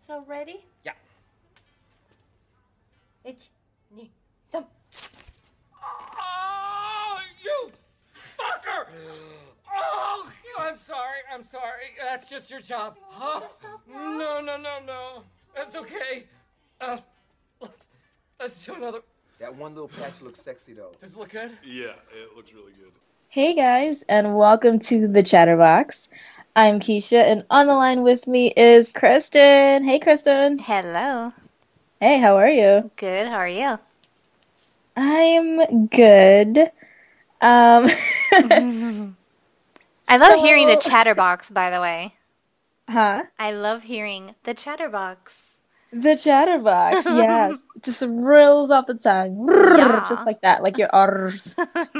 So ready? Yeah. 1, 2, 3. Oh, you fucker! Oh, I'm sorry. That's just your job. Huh? to stop now? No. That's okay. Uh, let's do another. That one little patch looks sexy, though. Does it look good? Yeah, it looks really good. Hey guys, and welcome to the Chatterbox. I'm Keisha, and on the line with me is Kristen. Hey, Kristen. Hello. Hey, how are you? Good. How are you? I'm good. I love So- hearing the chatterbox, by the way. Huh? I love hearing the chatterbox. The Chatterbox, yes. Just rolls off the tongue. Yeah. Just like that, like your R's.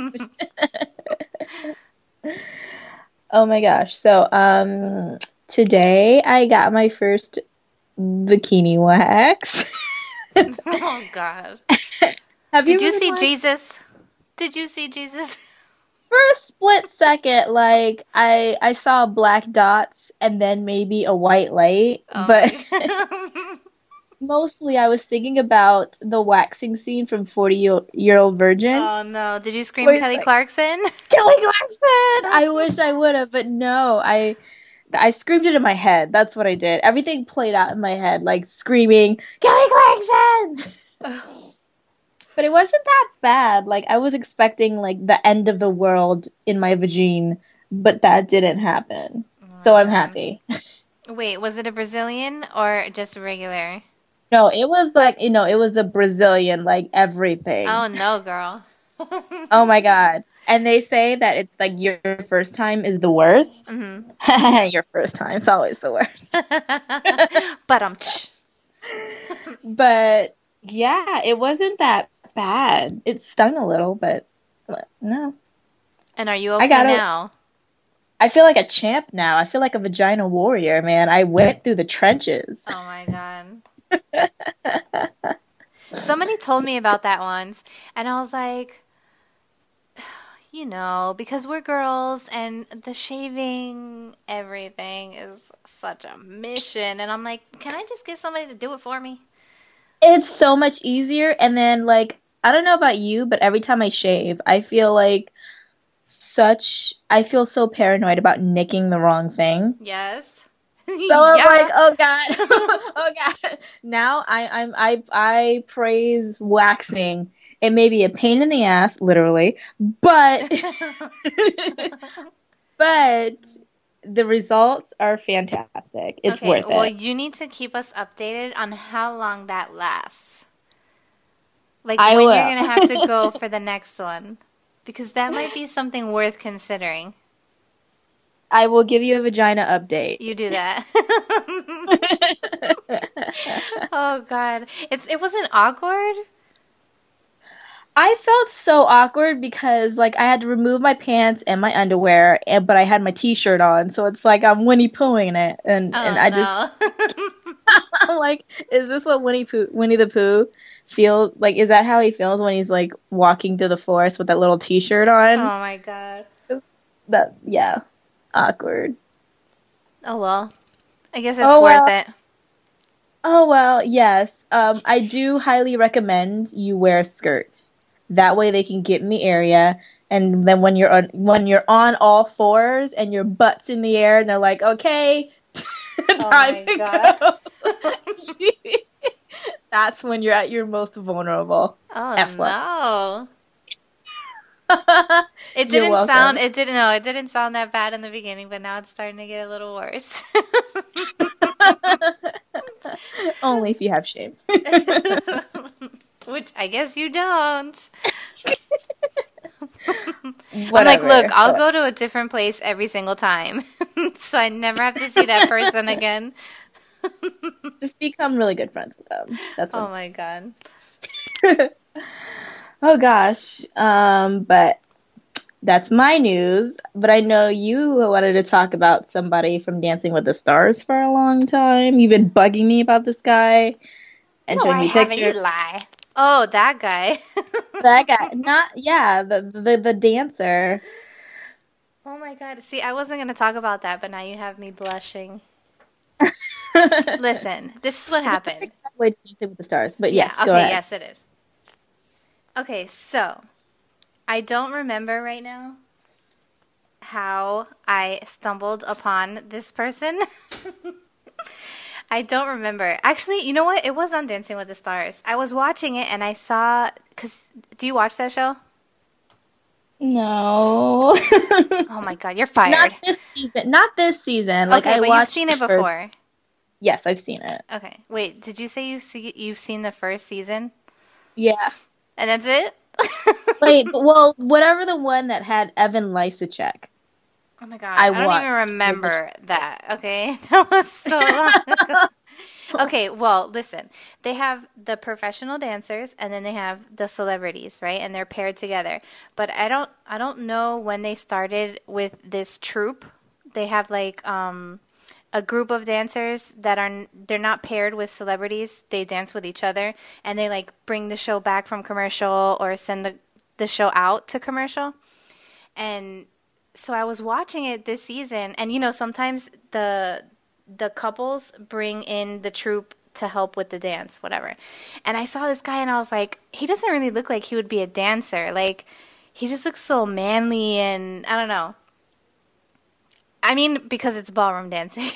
Oh my gosh. So, today I got my first bikini wax. Oh, God. Have Did you ever see waxed? Jesus? Did you see Jesus? For a split second, like I saw black dots and then maybe a white light, Oh but my- mostly I was thinking about the waxing scene from 40-Year-Old Virgin. Oh, no. Did you scream Wait, Kelly like- Clarkson? Kelly Clarkson! I wish I would have, but no, I screamed it in my head. That's what I did. Everything played out in my head, like screaming, Kelly Clarkson! But it wasn't that bad. Like, I was expecting, like, the end of the world in my vagine, but that didn't happen. So I'm happy. Wait, was it a Brazilian or just regular? No, it was like, it was a Brazilian, like, everything. Oh, no, girl. Oh my God. And they say that it's like your first time is the worst. Mhm. Your first time is always the worst. But But yeah, it wasn't that bad. It stung a little, but no. And are you I okay gotta- now? I feel like a champ now. I feel like a vagina warrior, man. I went through the trenches. Oh my God. Somebody told me about that once, and I was like, because we're girls and the shaving, everything is such a mission. And I'm like, can I just get somebody to do it for me? It's so much easier. And then, like, I don't know about you, but every time I shave, I feel so paranoid about nicking the wrong thing. Yes. So I'm Yeah. like, oh God, oh God. Now I praise waxing. It may be a pain in the ass, literally, but but the results are fantastic. It's Okay, worth well, it. you need to keep us updated on how long that lasts. Like I when will. you're gonna have to go for the next one. Because that might be something worth considering. I will give you a vagina update. You do that. Oh God. It wasn't awkward? I felt so awkward because like I had to remove my pants and my underwear, but I had my t-shirt on, so it's like I'm Winnie Poohing it, and I just I'm like, is this what Winnie the Pooh feels like? Is that how he feels when he's like walking through the forest with that little t-shirt on? Oh my God. Yeah, awkward. Oh well. I guess it's Oh, worth well. it. Oh well, yes. I do highly recommend you wear a skirt. That way they can get in the area, and then when you're on all fours and your butt's in the air, and they're like, okay, time to God. go. That's when you're at your most vulnerable. Oh F1. no. It You're didn't welcome. sound it didn't sound that bad in the beginning, but now it's starting to get a little worse. Only if you have shame. Which I guess you don't. I'm like, Whatever. look, I'll go to a different place every single time. So I never have to see that person again. Just become really good friends with them. That's Oh all. my God. Oh gosh. But that's my news. But I know you wanted to talk about somebody from Dancing with the Stars for a long time. You've been bugging me about this guy and No, showing I me haven't. You pictures. lie. Oh, that guy. That guy, the dancer. Oh my God. See, I wasn't going to talk about that, but now you have me blushing. Listen, this is what happened. Wait, Dancing with the Stars, but Yeah, yes, okay, go ahead. yes, it is. Okay, so I don't remember right now how I stumbled upon this person. I don't remember. Actually, you know what? It was on Dancing with the Stars. I was watching it and I saw, do you watch that show? No. Oh my God, you're fired. Not this season. Not this season. Like, Okay, I but watched you've seen it the first- before. Yes, I've seen it. Okay, wait, did you say you've seen the first season? Yeah. And that's it? Wait, well, whatever the one that had Evan Lysacek. Oh my God, I I don't watched. even remember that, okay? That was so long ago. Okay, well, listen. They have the professional dancers and then they have the celebrities, right? And they're paired together. But I don't know when they started with this troupe. They have like a group of dancers they're not paired with celebrities. They dance with each other and they like bring the show back from commercial or send the show out to commercial. And so I was watching it this season, and you know, sometimes the couples bring in the troupe to help with the dance, whatever. And I saw this guy and I was like, he doesn't really look like he would be a dancer. Like, he just looks so manly and I don't know. I mean, because it's ballroom dancing.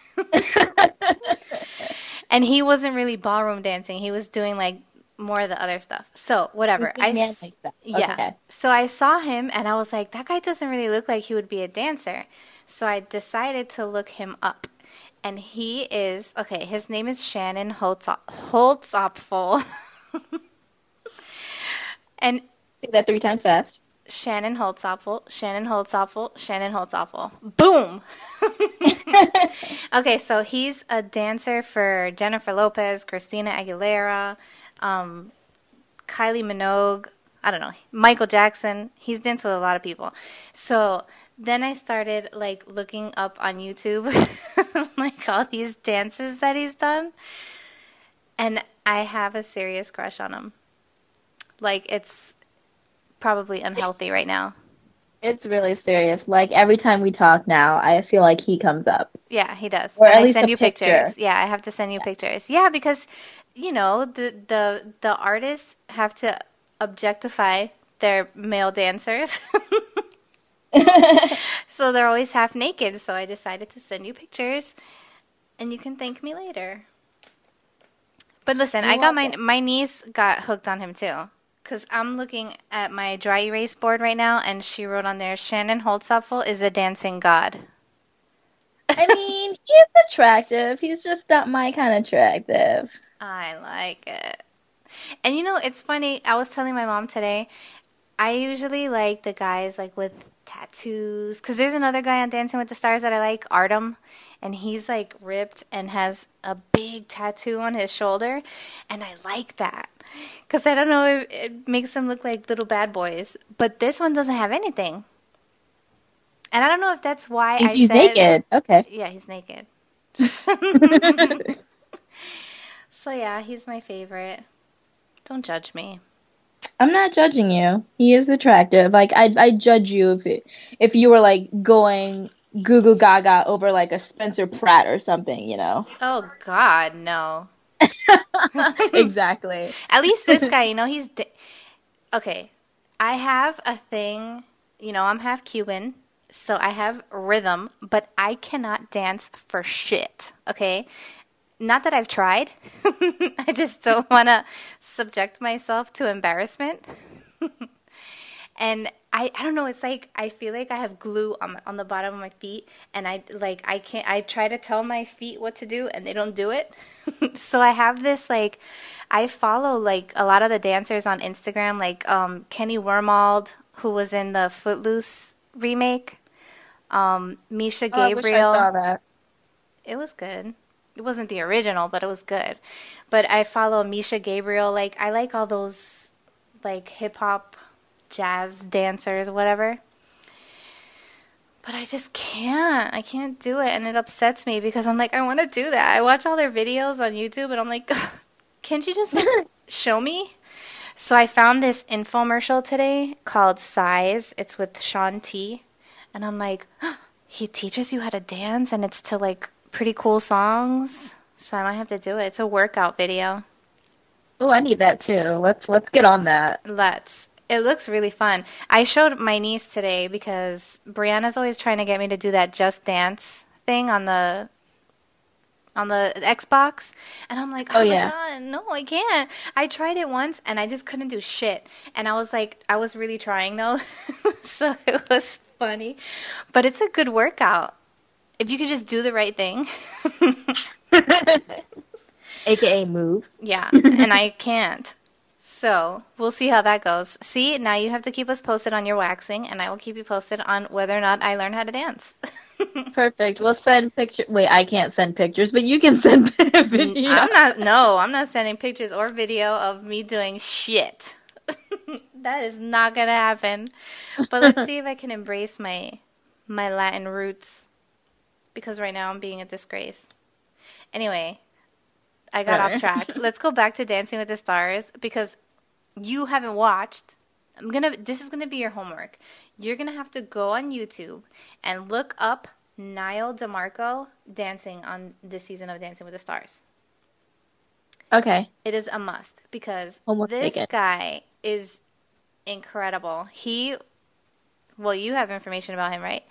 And he wasn't really ballroom dancing. He was doing like more of the other stuff. So, whatever. Manly stuff. Yeah. Okay. So I saw him and I was like, that guy doesn't really look like he would be a dancer. So I decided to look him up. And he is, okay, his name is Shannon Holtzapfel. And Say that 3 times fast. Shannon Holtzapfel, Shannon Holtzapfel, Shannon Holtzapfel. Boom! Okay, so he's a dancer for Jennifer Lopez, Christina Aguilera, Kylie Minogue, I don't know, Michael Jackson. He's danced with a lot of people. So then I started like looking up on YouTube like all these dances that he's done. And I have a serious crush on him. Like, it's probably unhealthy right now. It's really serious. Like, every time we talk now, I feel like he comes up. Yeah, he does. Or And at I least send a you picture. pictures. Yeah, I have to send you pictures. Yeah, because you know, the artists have to objectify their male dancers. So they're always half naked. So I decided to send you pictures and you can thank me later. But listen, I got my niece got hooked on him too. Because I'm looking at my dry erase board right now, and she wrote on there, Shannon Holtzapfel is a dancing god. I mean, he's attractive. He's just not my kind of attractive. I like it. And you know, it's funny. I was telling my mom today, I usually like the guys like with tattoos. Because there's another guy on Dancing with the Stars that I like, Artem. And he's like ripped and has a big tattoo on his shoulder. And I like that. Because I don't know, it makes them look like little bad boys. But this one doesn't have anything. And I don't know if that's why He's naked. Okay. Yeah, he's naked. So yeah, he's my favorite. Don't judge me. I'm not judging you. He is attractive. Like, I'd judge you if you were like going goo goo gaga over like a Spencer Pratt or something, you know? Oh God, no. Exactly. At least this guy, you know, okay. I have a thing, you know, I'm half Cuban, so I have rhythm, but I cannot dance for shit, okay? Not that I've tried. I just don't want to subject myself to embarrassment. And I don't know, it's like I feel like I have glue on the bottom of my feet, and I try to tell my feet what to do and they don't do it. So I have this, like, I follow like a lot of the dancers on Instagram, like Kenny Wormald, who was in the Footloose remake, Misha Gabriel. I wish I saw that. It was good. It wasn't the original, but it was good. But I follow Misha Gabriel. Like, I like all those like hip hop, jazz dancers, whatever. But I just can't. I can't do it, and it upsets me because I'm like, I want to do that. I watch all their videos on YouTube, and I'm like, can't you just like show me? So I found this infomercial today called Size. It's with Sean T. And I'm like, he teaches you how to dance, and it's to like pretty cool songs. So I might have to do it. It's a workout video. Oh, I need that too. Let's get on that. Let's. It looks really fun. I showed my niece today because Brianna's always trying to get me to do that Just Dance thing on the Xbox, and I'm like, oh yeah. my God, no, I can't. I tried it once and I just couldn't do shit. And I was like, I was really trying though, so it was funny. But it's a good workout if you could just do the right thing. AKA move. Yeah, and I can't. So we'll see how that goes. See, now you have to keep us posted on your waxing, and I will keep you posted on whether or not I learn how to dance. Perfect. We'll send pictures. Wait, I can't send pictures, but you can send video. I'm not sending pictures or video of me doing shit. That is not gonna happen. But let's see if I can embrace my Latin roots, because right now I'm being a disgrace. Anyway, I got off track. Let's go back to Dancing with the Stars, because you haven't watched. This is gonna be your homework. You're gonna have to go on YouTube and look up Niall DeMarco dancing on this season of Dancing with the Stars. Okay. It is a must, because Homework this taken. guy is incredible. Well, you have information about him, right?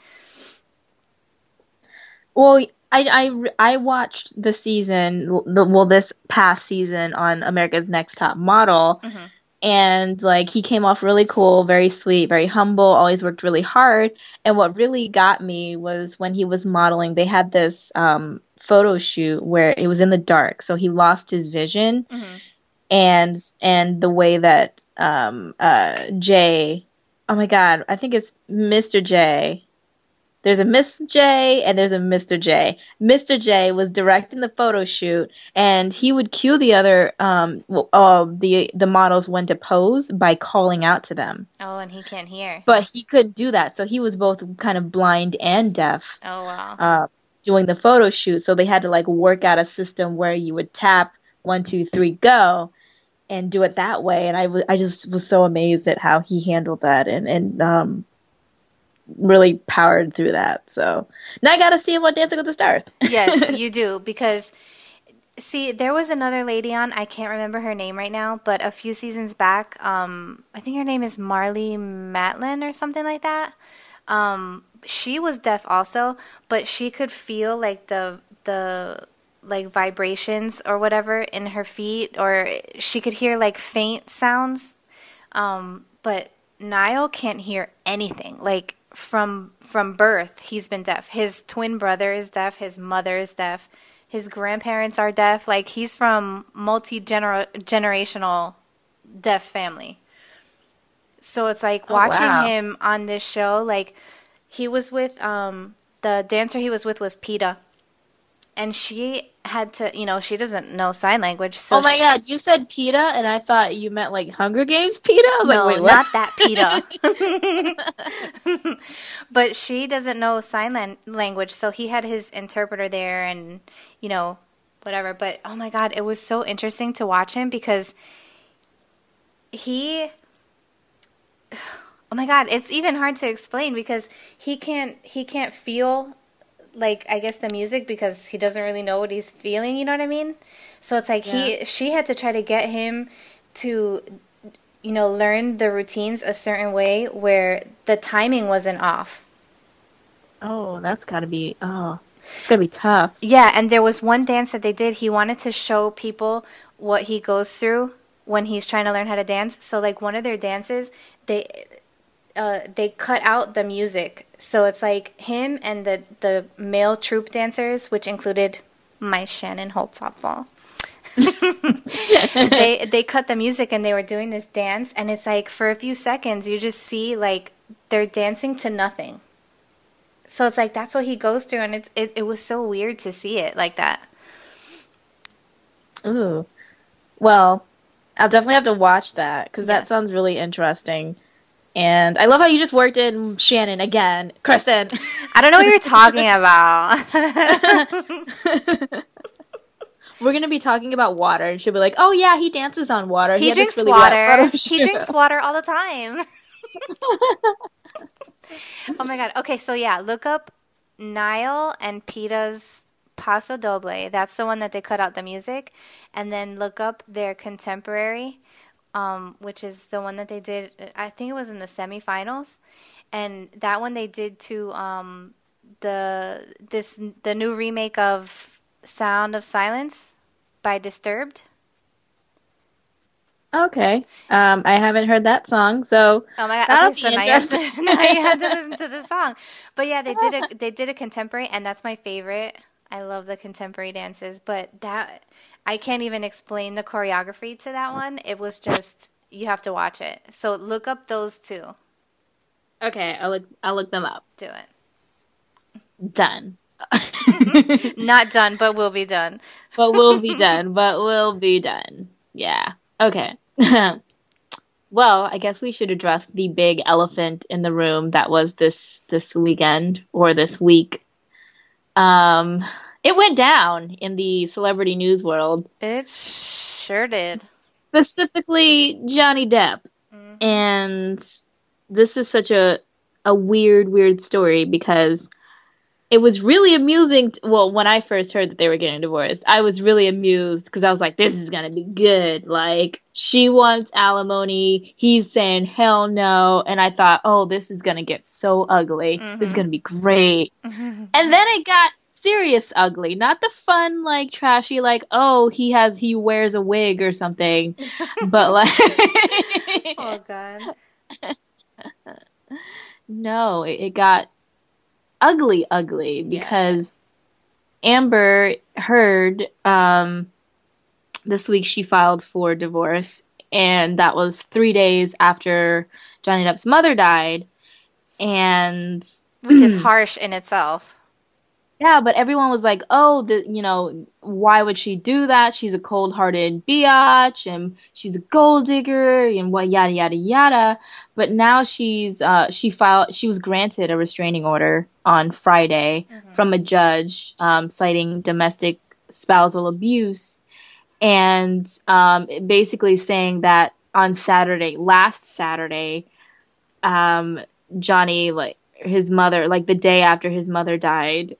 Well, I watched the season, this past season on America's Next Top Model, and like he came off really cool, very sweet, very humble, always worked really hard. And what really got me was when he was modeling, they had this photo shoot where it was in the dark, so he lost his vision, and the way that Jay, oh my God, I think it's Mr. J. There's a Miss J and there's a Mr. J. Mr. J was directing the photo shoot, and he would cue the other the models when to pose by calling out to them. Oh, and he can't hear. But he couldn't do that, so he was both kind of blind and deaf. Oh, wow. Doing the photo shoot, so they had to like work out a system where you would tap 1, 2, 3, go, and do it that way. And I just was so amazed at how he handled that and really powered through that. So now I gotta see him on Dancing with the Stars. Yes, you do, because see, there was another lady on, I can't remember her name right now, but a few seasons back, I think her name is Marlee Matlin or something like that. She was deaf also, but she could feel like the like vibrations or whatever in her feet, or she could hear like faint sounds. But Niall can't hear anything. Like from birth, he's been deaf. His twin brother is deaf. His mother is deaf. His grandparents are deaf. Like, he's from multi-generational deaf family. So it's like watching him on this show, like he was with the dancer he was with was PETA. And she had to, she doesn't know sign language. So oh my God, you said PETA, and I thought you meant like Hunger Games PETA? I was no, like, wait, what? not that PETA. But she doesn't know sign language, so he had his interpreter there and, whatever. But, oh my God, it was so interesting to watch him because oh my God, it's even hard to explain because he can't feel, like, I guess the music because he doesn't really know what he's feeling, you know what I mean? So it's like she had to try to get him to, learn the routines a certain way where the timing wasn't off. Oh, it's gotta be tough. Yeah, and there was one dance that they did. He wanted to show people what he goes through when he's trying to learn how to dance. So, like, one of their dances, they cut out the music. So it's like him and the male troupe dancers, which included my Shannon Holt softball. they cut the music and they were doing this dance, and it's like for a few seconds you just see like they're dancing to nothing. So it's like that's what he goes through, and it was so weird to see it like that. Ooh. Well, I'll definitely have to watch that because that Yes. sounds really interesting. And I love how you just worked in Shannon again. Kristen. I don't know what you're talking about. We're going to be talking about water, and she'll be like, oh, yeah, he dances on water. He had this drinks really wet water. photo He shoot." drinks water all the time. Oh my God. Okay, so yeah, look up Niall and PETA's Paso Doble. That's the one that they cut out the music. And then look up their contemporary, which is the one that they did. I think it was in the semifinals. And that one they did to the new remake of Sound of Silence by Disturbed. Okay. I haven't heard that song, so Oh my God! that'll Okay, be so now you have to, interesting. now you have to listen to the song. But yeah, they did a contemporary, and that's my favorite. I love the contemporary dances, but that I can't even explain the choreography to that one. It was just you have to watch it. So look up those two. Okay, I'll look them up. Do it. Done. Not done, but will be done. But we'll be done. But we'll be done. Yeah. Okay. Well, I guess we should address the big elephant in the room that was this weekend or this week. It went down in the celebrity news world. It sure did. Specifically, Johnny Depp. And this is such a weird story because it was really amusing. Well, when I first heard that they were getting divorced, I was really amused because I was like, this is going to be good. Like, she wants alimony. He's saying, hell no. And I thought, oh, this is going to get so ugly. This is going to be great. And then it got serious ugly. Not the fun, like, trashy, like, oh, he wears a wig or something. But, like... Oh, God. No, it got ugly because Amber Heard this week she filed for divorce, and that was 3 days after Johnny Depp's mother died, and Which is harsh in itself. yeah, but everyone was like, oh, why would she do that? She's a cold-hearted biatch, and she's a gold digger, and what, yada, yada, yada. But now she was granted a restraining order on Friday from a judge, citing domestic spousal abuse, and basically saying that on last Saturday, Johnny, like, his mother, like, the day after his mother died,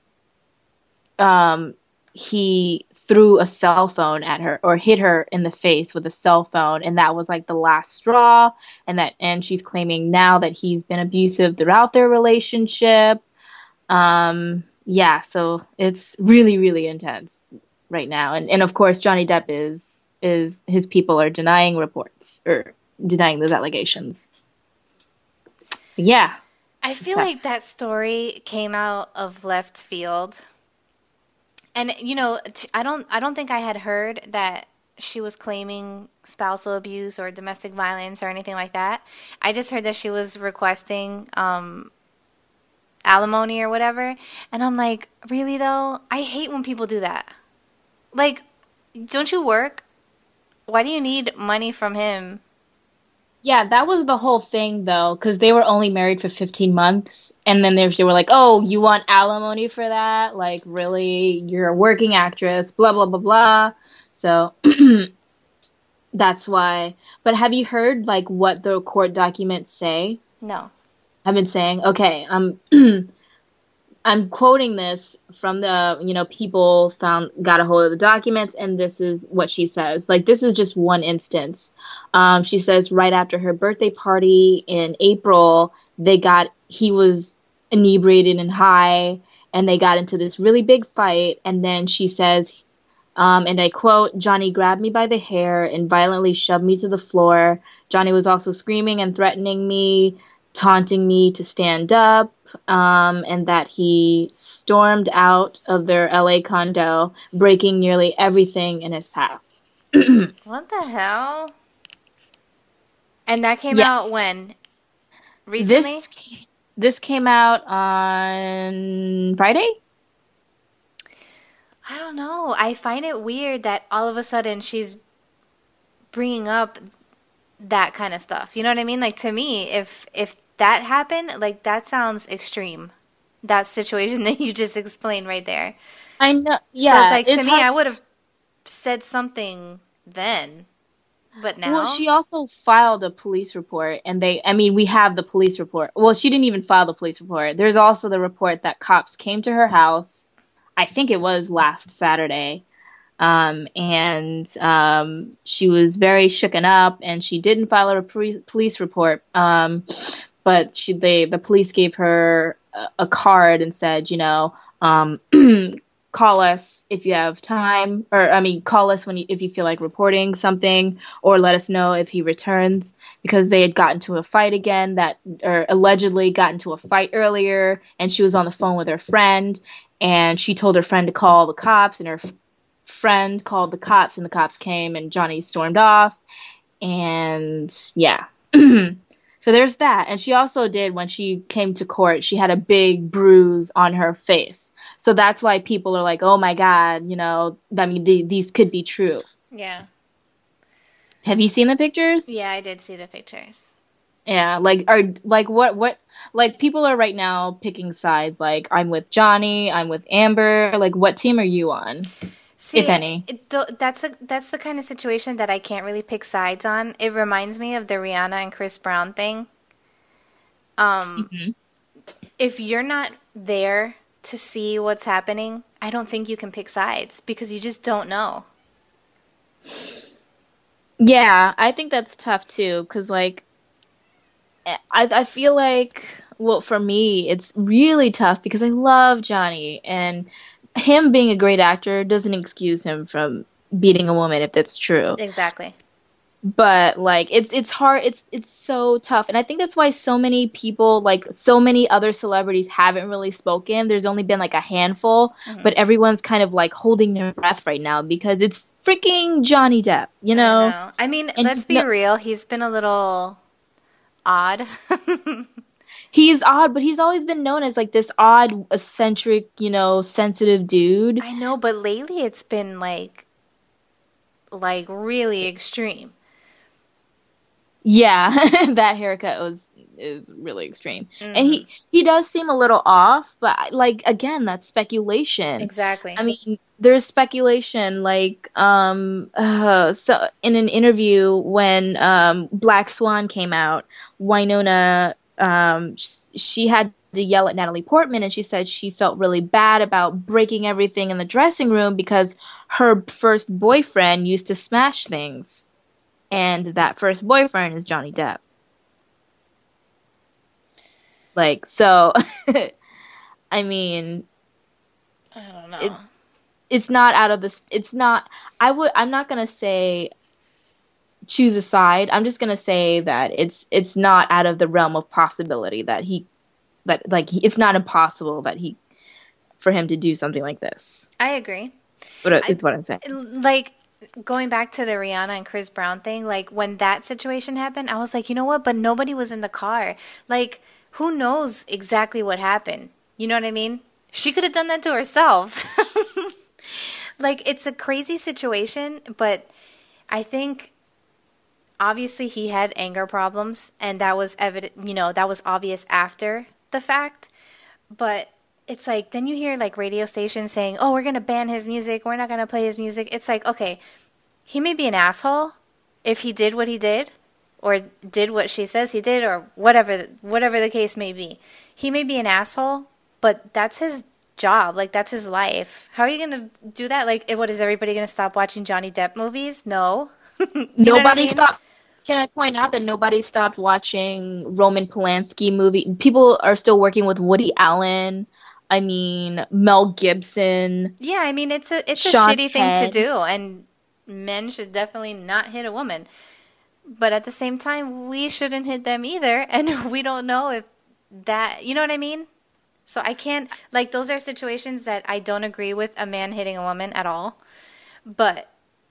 he threw a cell phone at her or hit her in the face with a cell phone, and that was like the last straw, and she's claiming now that he's been abusive throughout their relationship. Yeah, so it's really, really intense right now. And of course Johnny Depp is his people are denying reports or denying those allegations. Yeah. I feel like that story came out of left field. And I don't think I had heard that she was claiming spousal abuse or domestic violence or anything like that. I just heard that she was requesting alimony or whatever. And I'm like, really though? I hate when people do that. Like, don't you work? Why do you need money from him? Yeah, that was the whole thing, though, because they were only married for 15 months, and then they were like, oh, you want alimony for that? Like, really? You're a working actress, blah, blah, blah, blah. So, that's why. But have you heard, like, what the court documents say? No. I've been saying, okay, I'm quoting this from the, people got a hold of the documents, and this is what she says. Like, this is just one instance. She says right after her birthday party in April, he was inebriated and high, and they got into this really big fight. And then she says, and I quote, Johnny grabbed me by the hair and violently shoved me to the floor. Johnny was also screaming and threatening me, taunting me to stand up, and that he stormed out of their LA condo, breaking nearly everything in his path. What the hell? And that came out when? Recently? This came out on Friday? I don't know. I find it weird that all of a sudden she's bringing up that kind of stuff. You know what I mean? Like, to me, if that happened, like, that sounds extreme. That situation that you just explained right there. I know. Yeah. So it's like, to me, I would have said something then. But now? Well, she also filed a police report, and we have the police report. Well, she didn't even file the police report. There's also the report that cops came to her house, I think it was last Saturday. And she was very shooken up, and she didn't file a police report. But the police gave her a card and said, call us if you have time, call us if you feel like reporting something, or let us know if he returns, because they had gotten to a fight again, or allegedly got into a fight earlier, and she was on the phone with her friend, and she told her friend to call the cops, and her friend called the cops, and the cops came, and Johnny stormed off, and yeah. So there's that. And she also did, when she came to court, she had a big bruise on her face. So that's why people are like, oh my God, these could be true. Yeah. Have you seen the pictures? Yeah, I did see the pictures. Yeah, people are right now picking sides. Like, I'm with Johnny, I'm with Amber. Like, what team are you on? See, if any. That's the kind of situation that I can't really pick sides on. It reminds me of the Rihanna and Chris Brown thing. If you're not there to see what's happening, I don't think you can pick sides, because you just don't know. Yeah, I think that's tough too, because I feel like, well, for me, it's really tough because I love Johnny, and him being a great actor doesn't excuse him from beating a woman, if that's true. Exactly. But it's hard. It's so tough, and I think that's why so many people, so many other celebrities, haven't really spoken. There's only been a handful, but everyone's kind of holding their breath right now because it's freaking Johnny Depp. I mean, let's be real. He's been a little odd. He's odd, but he's always been known as this odd, eccentric, sensitive dude. I know, but lately it's been really extreme. Yeah, that haircut is really extreme. And he does seem a little off, but again, that's speculation. Exactly. I mean, there's speculation so in an interview when Black Swan came out, Winona, she had to yell at Natalie Portman, and she said she felt really bad about breaking everything in the dressing room because her first boyfriend used to smash things. And that first boyfriend is Johnny Depp. So, I mean, I don't know. It's not out of this. It's not. I'm not gonna say choose a side. I'm just gonna say that it's not out of the realm of possibility it's not impossible for him to do something like this. I agree. But it's what I'm saying. Going back to the Rihanna and Chris Brown thing, when that situation happened, I was like, you know what? But nobody was in the car. Who knows exactly what happened? You know what I mean? She could have done that to herself. It's a crazy situation, but I think obviously he had anger problems, and that was evident, that was obvious after the fact. But it's then you hear radio stations saying, oh, we're going to ban his music, we're not going to play his music. It's okay, he may be an asshole if he did what he did, or did what she says he did, or whatever the case may be. He may be an asshole, but that's his job. That's his life. How are you going to do that? What, is everybody going to stop watching Johnny Depp movies? No. Nobody stopped. Can I point out that nobody stopped watching Roman Polanski movie? People are still working with Woody Allen. I mean, Mel Gibson. Yeah, I mean, it's a shitty thing to do, and men should definitely not hit a woman. But at the same time, we shouldn't hit them either, and we don't know if that, you know what I mean? So I can't, those are situations that I don't agree with a man hitting a woman at all. But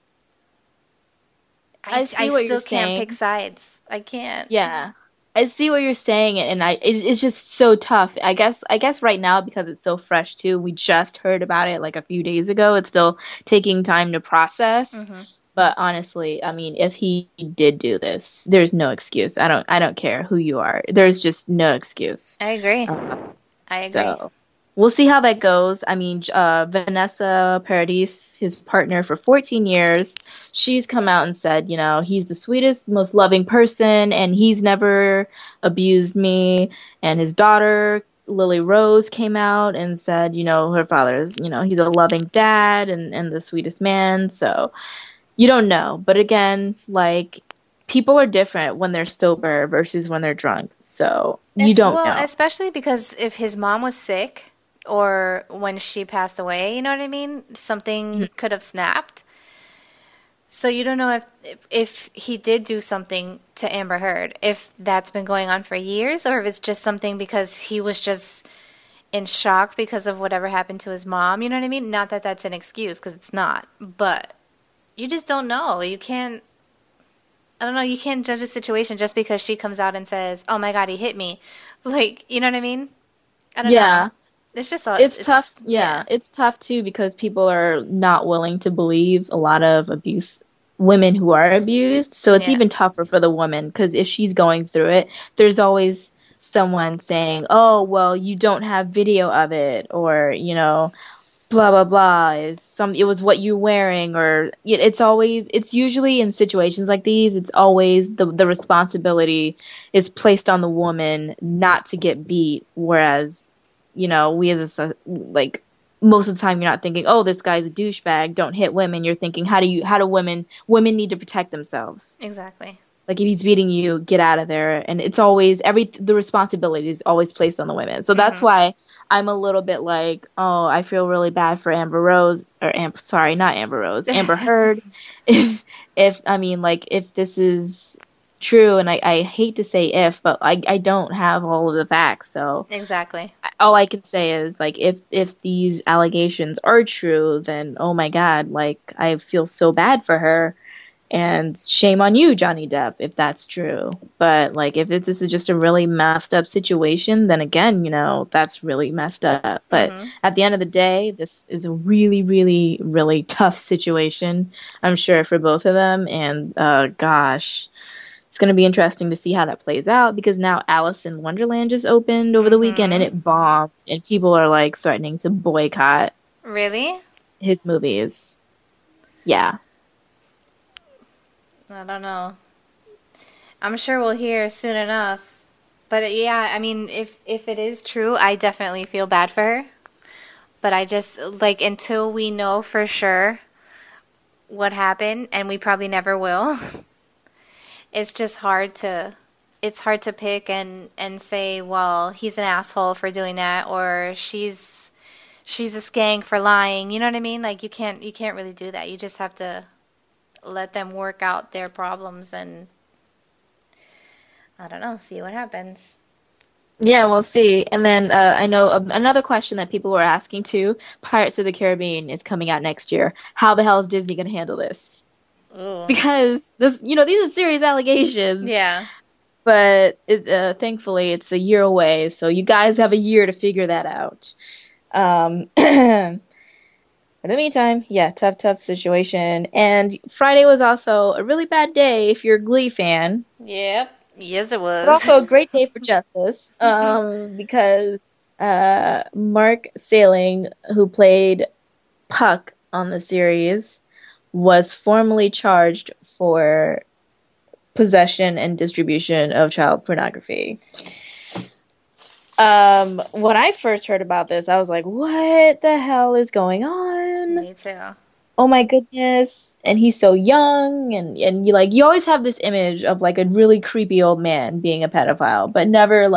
I still can't pick sides. I can't. Yeah. I see what you're saying, and it's just so tough. I guess right now, because it's so fresh too, we just heard about it a few days ago. It's still taking time to process. Mm-hmm. But honestly, I mean, if he did do this, there's no excuse. I don't care who you are. There's just no excuse. I agree. I agree. So we'll see how that goes. I mean, Vanessa Paradis, his partner for 14 years, she's come out and said, he's the sweetest, most loving person, and he's never abused me. And his daughter Lily Rose came out and said, her father's, he's a loving dad and the sweetest man. So you don't know. But again, like, people are different when they're sober versus when they're drunk. So you don't know. Especially because if his mom was sick or when she passed away, you know what I mean? Something could have snapped. So you don't know if he did do something to Amber Heard, if that's been going on for years, or if it's just something because he was just in shock because of whatever happened to his mom. You know what I mean? Not that that's an excuse, because it's not. But you just don't know. You can't, I don't know, you can't judge a situation just because she comes out and says, oh my God, he hit me. Like, you know what I mean? I don't know. It's just it's tough. Yeah, it's tough too because people are not willing to believe a lot of women who are abused. So it's even tougher for the woman because if she's going through it, there's always someone saying, "Oh, well, you don't have video of it," or blah blah blah. It was what you're wearing, or it's usually in situations like these. It's always the responsibility is placed on the woman not to get beat, whereas. We as like most of the time you're not thinking, oh, this guy's a douchebag, don't hit women. You're thinking, how do women need to protect themselves? Exactly. Like if he's beating you, get out of there. And it's always the responsibility is always placed on the women. So that's why I'm a little bit like, oh, I feel really bad for Amber Heard. if this is true, and I hate to say if, but I don't have all of the facts, so exactly all I can say is like if these allegations are true, then oh my God, like I feel so bad for her, and shame on you, Johnny Depp, if that's true. But like if this is just a really messed up situation, then again, that's really messed up. But at the end of the day, this is a really, really, really tough situation, I'm sure, for both of them, and gosh. It's going to be interesting to see how that plays out because now Alice in Wonderland just opened over the weekend and it bombed and people are like threatening to boycott. Really? His movies. Yeah. I don't know. I'm sure we'll hear soon enough. But yeah, I mean, if it is true, I definitely feel bad for her. But I just, like, until we know for sure what happened, and we probably never will. It's just hard to pick and say, well, he's an asshole for doing that, or she's a skank for lying. You know what I mean? Like you can't really do that. You just have to let them work out their problems and I don't know, see what happens. Yeah, we'll see. And then I know another question that people were asking too, Pirates of the Caribbean is coming out next year. How the hell is Disney going to handle this? Ooh. Because these are serious allegations. Yeah. But thankfully, it's a year away, so you guys have a year to figure that out. In the meantime, yeah, tough situation. And Friday was also a really bad day if you're a Glee fan. Yep. Yes, it was. But also a great day for justice, because Mark Salling, who played Puck on the series, was formally charged for possession and distribution of child pornography. When I first heard about this, I was like, what the hell is going on? Me too. Oh my goodness. And he's so young, and you always have this image of like a really creepy old man being a pedophile, but never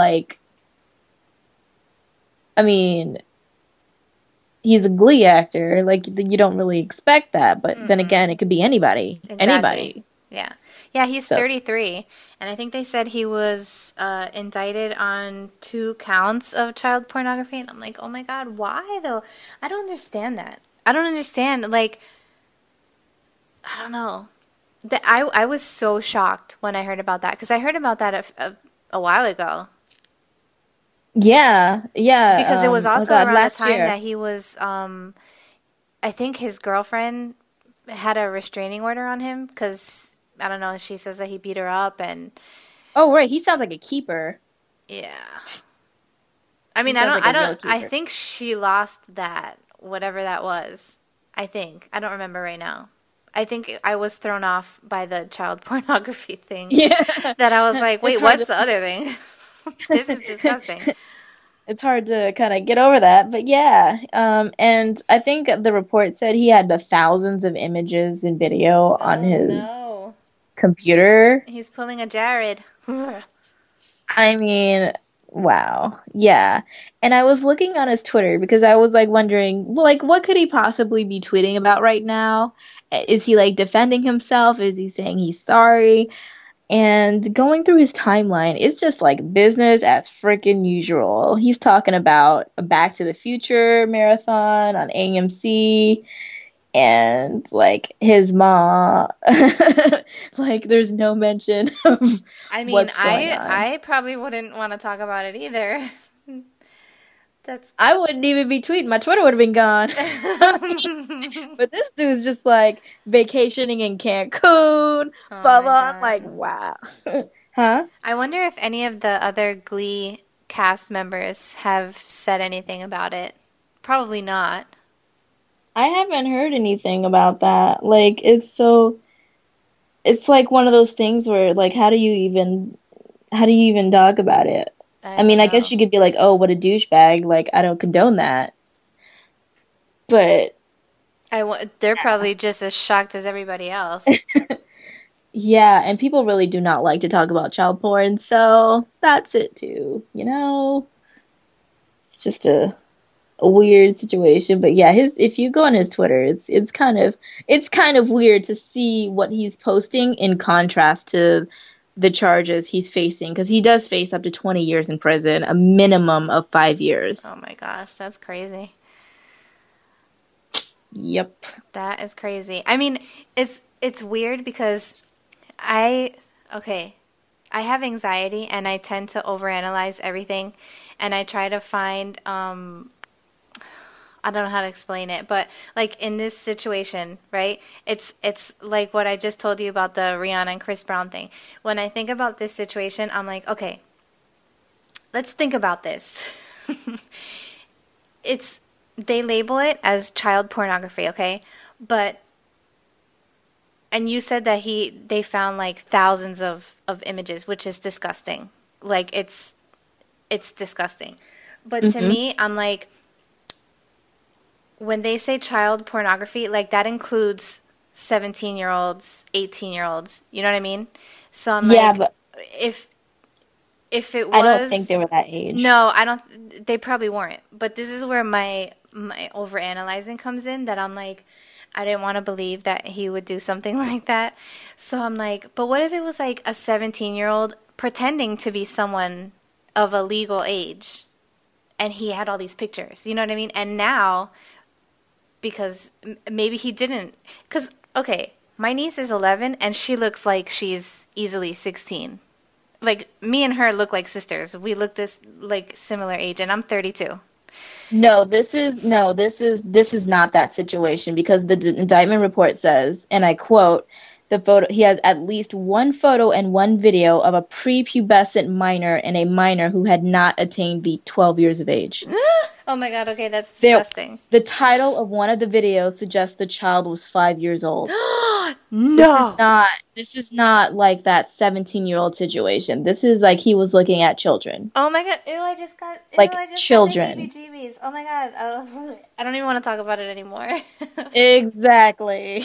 he's a Glee actor. Like, you don't really expect that, but then again, it could be anybody. Exactly. Anybody. Yeah. Yeah, he's 33, and I think they said he was indicted on 2 counts of child pornography, and I'm like, oh my God, why though? I don't understand that. I don't understand, like, I don't know. I was so shocked when I heard about that, because I heard about that a while ago. Yeah. Because it was also around the time year. that he was, I think his girlfriend had a restraining order on him, because, I don't know, she says that he beat her up, and... Oh, right, he sounds like a keeper. Yeah. I mean, I think she lost that, whatever that was. I think. I don't remember right now. I think I was thrown off by the child pornography thing. Yeah. That I was like, wait, what's the other thing? This is disgusting. It's hard to kind of get over that, but yeah. And I think the report said he had the thousands of images and video on Oh his no. computer. He's pulling a Jared. I mean, wow. Yeah. And I was looking on his Twitter because I was like wondering, like, what could he possibly be tweeting about right now? Is he like defending himself? Is he saying he's sorry? And going through his timeline, it's just like business as freaking usual. He's talking about a Back to the Future marathon on AMC and like his mom. Like there's no mention of I mean, what's going on. I probably wouldn't want to talk about it either. That's I wouldn't even be tweeting. My Twitter would have been gone. But this dude's just like vacationing in Cancun, Oh blah my blah. I'm God. like, wow. Huh? I wonder if any of the other Glee cast members have said anything about it. Probably not. I haven't heard anything about that. Like, it's like one of those things where, like, how do you even talk about it? I mean, don't I guess know. you could be like, oh, what a douchebag. Like, I don't condone that. But, They're probably just as shocked as everybody else. yeah, and people really do not like to talk about child porn, so that's it too, you know? It's just a weird situation, but yeah, if you go on his Twitter, it's kind of weird to see what he's posting in contrast to the charges he's facing, because he does face up to 20 years in prison, a minimum of 5 years. Oh my gosh, that's crazy. Yep. That is crazy. I mean, it's weird because okay, I have anxiety and I tend to overanalyze everything, and I try to find I don't know how to explain it, but like in this situation, right? It's like what I just told you about the Rihanna and Chris Brown thing. When I think about this situation, I'm like, okay, let's think about this. They label it as child pornography, okay? And you said that they found like thousands of images, which is disgusting. Like it's disgusting. But to me, I'm like, when they say child pornography, like that includes 17-year-olds, 18-year-olds. You know what I mean? So I'm Yeah, like, but if it was, I don't think they were that age. no, I don't. They probably weren't. But this is where my overanalyzing comes in. That I'm like, I didn't want to believe that he would do something like that. So I'm like, but what if it was like a 17-year-old pretending to be someone of a legal age, and he had all these pictures? You know what I mean? And now, because maybe he didn't. Because, okay, my niece is 11, and she looks like she's easily 16. Like, me and her look like sisters. We look this, like, similar age, and I'm 32. No, this is not that situation, because the indictment report says, and I quote, the photo he has at least one photo and one video of a prepubescent minor and a minor who had not attained the 12 years of age. Oh my God, okay, that's disgusting. The title of one of the videos suggests the child was 5 years old. No! This is not like that 17-year-old situation. This is like he was looking at children. Oh my God, ew, I just got Like got the children. heebie-jeebies. Oh my God, I don't even want to talk about it anymore. Exactly.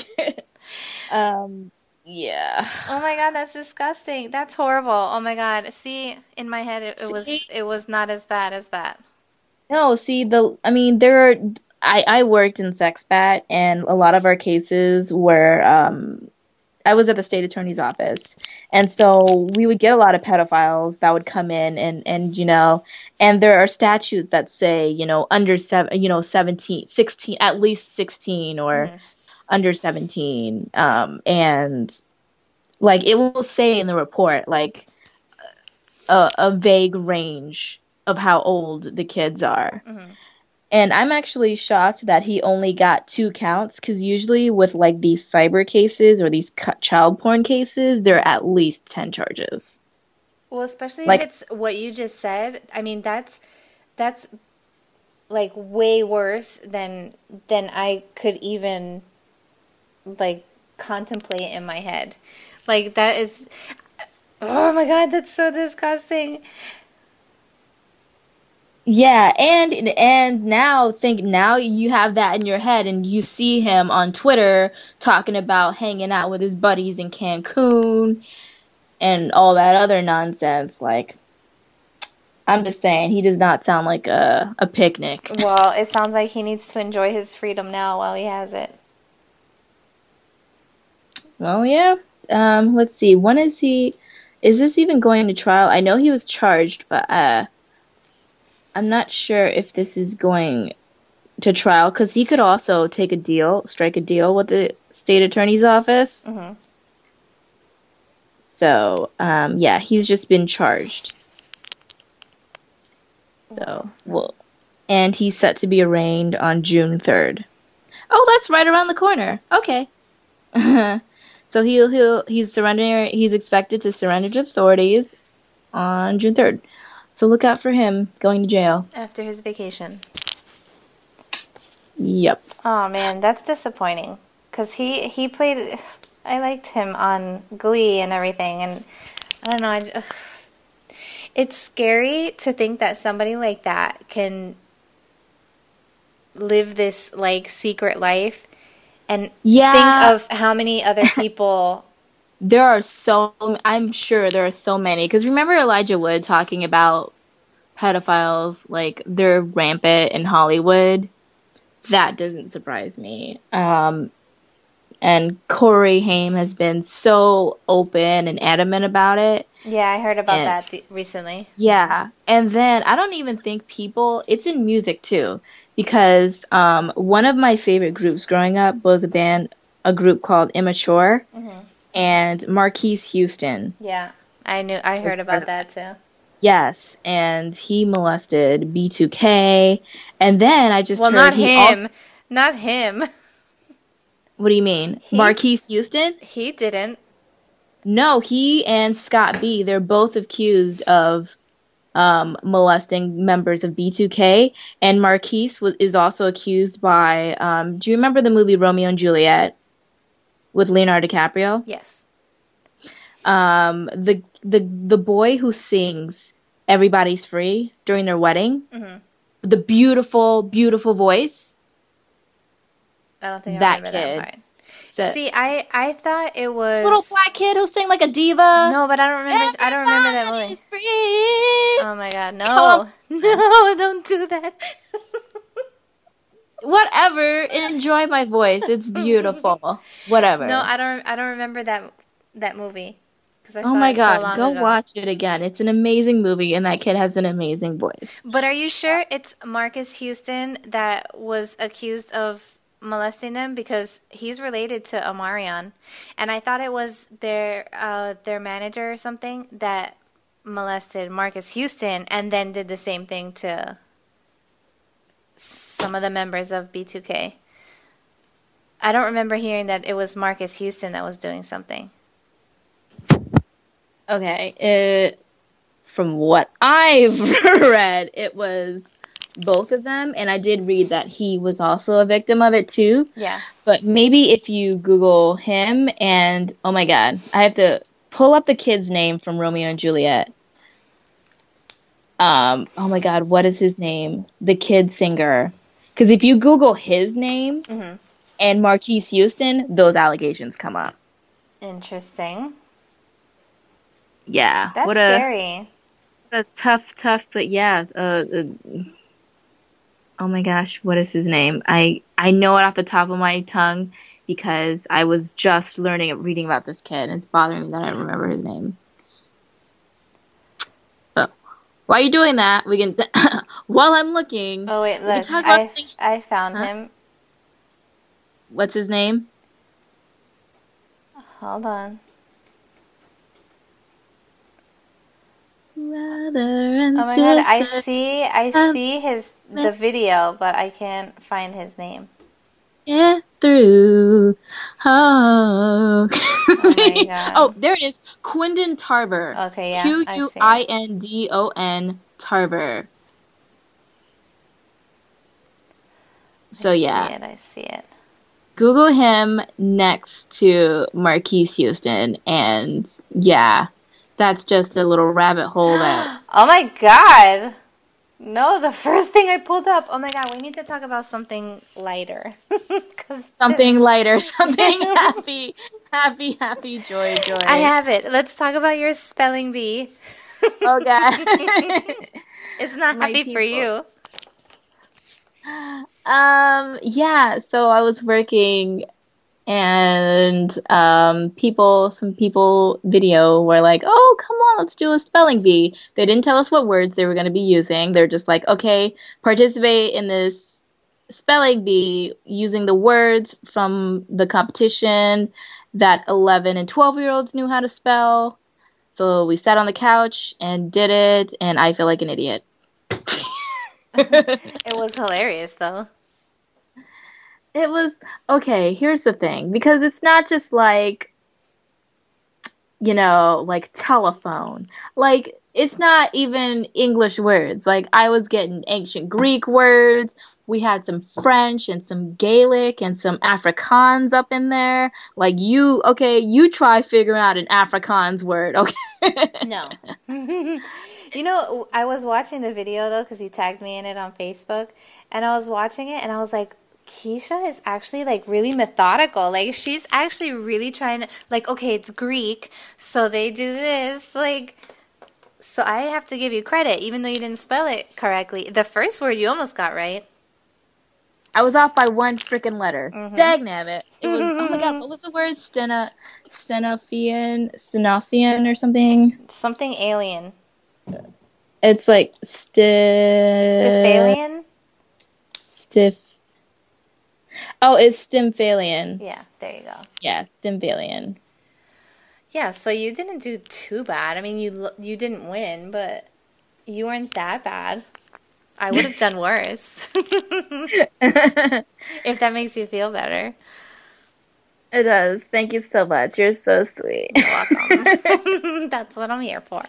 Yeah. Oh my God, that's disgusting. That's horrible. Oh my God. See, in my head, it was not as bad as that. No, see, I worked in SexBat, and a lot of our cases were, I was at the state attorney's office, and so we would get a lot of pedophiles that would come in, and and there are statutes that say, under 17, 16, at least 16, or under 17, and like it will say in the report, like a vague range of how old the kids are. And I'm actually shocked that he only got 2 counts, because usually with like these cyber cases or these child porn cases, there are at least 10 charges. Well, especially Like- if it's what you just said. I mean, that's like way worse than I could even like contemplate in my head. Like that is, oh my God, that's so disgusting. Yeah, and now you have that in your head and you see him on Twitter talking about hanging out with his buddies in Cancun and all that other nonsense. Like, I'm just saying, he does not sound like a picnic. Well, it sounds like he needs to enjoy his freedom now while he has it. Well, yeah. Let's see. When is he? Is this even going to trial? I know he was charged, but I'm not sure if this is going to trial because he could also strike a deal with the state attorney's office. Mm-hmm. So, yeah, he's just been charged. So, well, and he's set to be arraigned on June 3rd. Oh, that's right around the corner. Okay. So he's surrendering. He's expected to surrender to authorities on June 3rd. So look out for him going to jail. After his vacation. Yep. Oh man, that's disappointing. Cause he played. I liked him on Glee and everything, and I don't know. It's scary to think that somebody like that can live this like secret life, and think of how many other people. I'm sure there are so many. Because remember Elijah Wood talking about pedophiles, like they're rampant in Hollywood? That doesn't surprise me. And Corey Haim has been so open and adamant about it. Yeah, I heard about that recently. Yeah. And then I don't even think it's in music too. Because one of my favorite groups growing up was a group called Immature. Mm-hmm. And Marquise Houston. Yeah, I heard about that too. Yes, and he molested B2K. And then I just heard not him. What do you mean? Marquise Houston? He didn't. No, he and Scott B, they're both accused of molesting members of B2K. And Marquise is also accused by, do you remember the movie Romeo and Juliet with Leonardo DiCaprio? Yes. The boy who sings Everybody's Free during their wedding, mm-hmm. the beautiful, beautiful voice. I don't think I remember that part. See, I thought it was little black kid who sang like a diva. No, but I don't remember. I don't remember that movie. Free. Oh my god, no, no, don't do that. Whatever. Enjoy my voice. It's beautiful. Whatever. No, I don't remember that movie. I saw oh my it god, so long go ago. watch it again. It's an amazing movie, and that kid has an amazing voice. But are you sure it's Marcus Houston that was accused of molesting them? Because he's related to Omarion, and I thought it was their manager or something that molested Marcus Houston, and then did the same thing to some of the members of B2K. I don't remember hearing that it was Marcus Houston that was doing something. Okay, from what I've read, it was both of them, and I did read that he was also a victim of it too. Yeah. But maybe if you Google him and, oh my god, I have to pull up the kid's name from Romeo and Juliet. Oh my god, what is his name? The kid singer. Because if you Google his name mm-hmm. and Marquise Houston, those allegations come up. Interesting. Yeah. That's scary. What a tough, but yeah. Oh my gosh, what is his name? I know it off the top of my tongue because I was just reading about this kid, and it's bothering me that I don't remember his name. So, while you're doing that, we can, while I'm looking, oh wait, we can look, talk about things. I found him. What's his name? Hold on. Brother and oh my sister. god, I see the video, but I can't find his name. Yeah, through. Oh. Oh my god. Oh, there it is. Quindon Tarver. Okay, yeah. Quindon Tarver. So yeah. I see it. Google him next to Marquise Houston, and yeah, that's just a little rabbit hole that. Oh my god! No, the first thing I pulled up. Oh my god, we need to talk about something lighter. 'Cause Something lighter, something happy, happy, joy. I have it. Let's talk about your spelling bee. Okay. It's not My happy for people. you. Yeah, so I was working and some people video were like, "Oh, come on, let's do a spelling bee." They didn't tell us what words they were going to be using. They're just like, "Okay, participate in this spelling bee using the words from the competition that 11 and 12-year-olds knew how to spell." So we sat on the couch and did it, and I feel like an idiot. It was hilarious though. It was okay. Here's the thing, because it's not just like, like telephone. Like, it's not even English words. Like, I was getting ancient Greek words. We had some French and some Gaelic and some Afrikaans up in there. Like, you try figuring out an Afrikaans word, okay? No. You know, I was watching the video though because you tagged me in it on Facebook, and I was watching it and I was like, Keisha is actually like really methodical. Like she's actually really trying to like, okay, it's Greek, so they do this. Like, so I have to give you credit, even though you didn't spell it correctly. The first word you almost got right. I was off by one freaking letter. Dagnabbit. It was, oh my god, what was the word? Stenofian or something? Something alien. It's like Stiphalian? Stiff. Oh, it's Stymphalian. Yeah, there you go. Yeah, Stymphalian. Yeah, so you didn't do too bad. I mean, you didn't win, but you weren't that bad. I would have done worse. If that makes you feel better. It does. Thank you so much. You're so sweet. You're welcome. That's what I'm here for.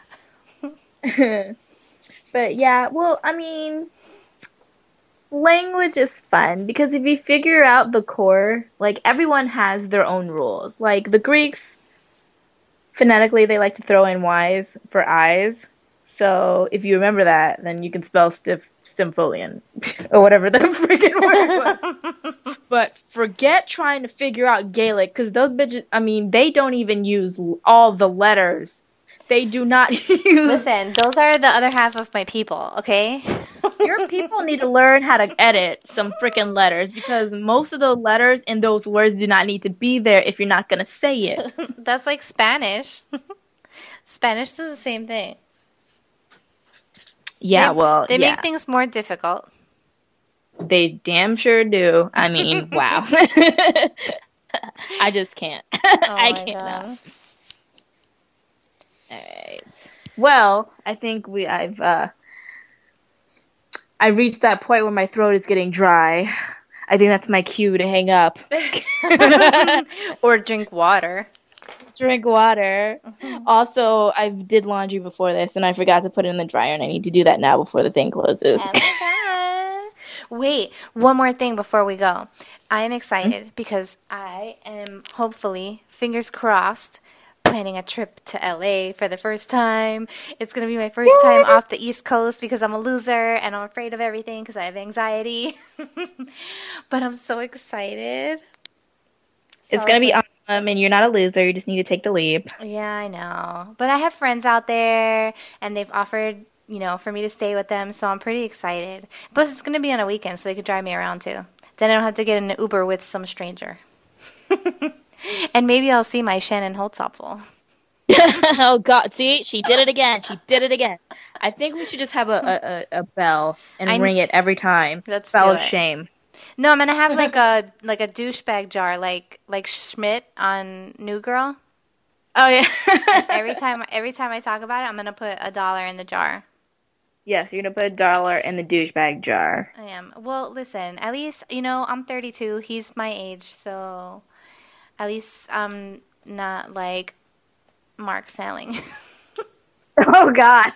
But yeah, well, I mean, language is fun because if you figure out the core, like everyone has their own rules. Like the Greeks, phonetically, they like to throw in Y's for eyes. So if you remember that, then you can spell Stymphalian or whatever the freaking word was. But forget trying to figure out Gaelic because those bitches, I mean, they don't even use all the letters. They do not use... Listen, those are the other half of my people, okay? Your people need to learn how to edit some freaking letters because most of the letters in those words do not need to be there if you're not going to say it. That's like Spanish. Spanish does the same thing. Yeah, They make things more difficult. They damn sure do. I mean, wow. I just can't. I cannot. All right. Well, I think I've reached that point where my throat is getting dry. I think that's my cue to hang up. Or drink water. Drink water. Also, I did laundry before this, and I forgot to put it in the dryer, and I need to do that now before the thing closes. Oh my God. Wait, one more thing before we go. I am excited because I am hopefully, fingers crossed, planning a trip to LA for the first time. It's going to be my first time off the East Coast because I'm a loser and I'm afraid of everything because I have anxiety. But I'm so excited. It's going to be awesome, and you're not a loser. You just need to take the leap. Yeah, I know. But I have friends out there, and they've offered, for me to stay with them, so I'm pretty excited. Plus, it's going to be on a weekend, so they could drive me around, too. Then I don't have to get in an Uber with some stranger. And maybe I'll see my Shannon Holtzapfel. Oh, God. See? She did it again. She did it again. I think we should just have a bell and ring it every time. Let's bell do of it. shame. No, I'm gonna have like a douchebag jar, like Schmidt on New Girl. Oh yeah. And every time I talk about it, I'm gonna put $1 in the jar. Yes, you're gonna put $1 in the douchebag jar. I am. Well, listen. At least I'm 32. He's my age, so at least I'm not like Mark Salling. Oh God.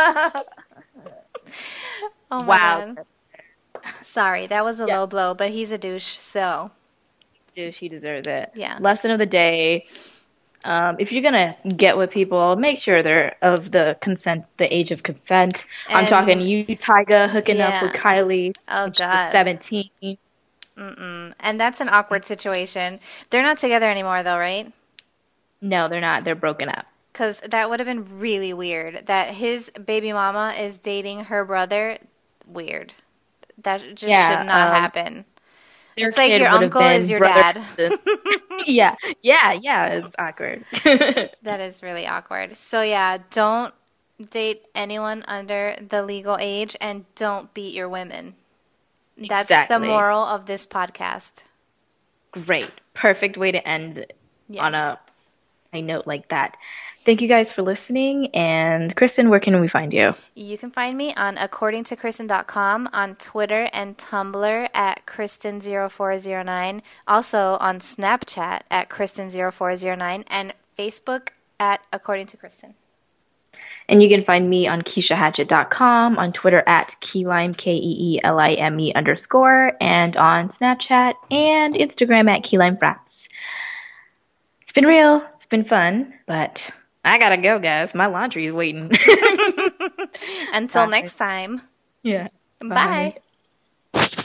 Oh my wow. God. Sorry, that was a low blow, but he's a douche, so. Douche, he deserves it. Yeah. Lesson of the day. If you're gonna get with people, make sure they're of the age of consent. I'm And- talking you, Tyga, hooking up with Yeah. Kylie. Oh, when she was God. 17. And that's an awkward situation. They're not together anymore, though, right? No, they're not. They're broken up. Because that would have been really weird. That his baby mama is dating her brother. Weird. That just Yeah, should not happen. Their It's like kid your would have uncle been is your brother- dad. yeah. It's awkward. That is really awkward. So yeah, don't date anyone under the legal age and don't beat your women. That's the Exactly. moral of this podcast. Great. Perfect way to end Yes. on a note like that. Thank you guys for listening. And Kristen, where can we find you? You can find me on accordingtokristen.com, on Twitter and Tumblr at Kristen0409, also on Snapchat at Kristen0409, and Facebook at According to Kristen. And you can find me on KeishaHatchett.com, on Twitter at Keelime, KEELIME _, and on Snapchat and Instagram at KeylimeFrats. It's been real. It's been fun, but I gotta go, guys. My laundry is waiting. Until Bye. next time. Yeah. Bye.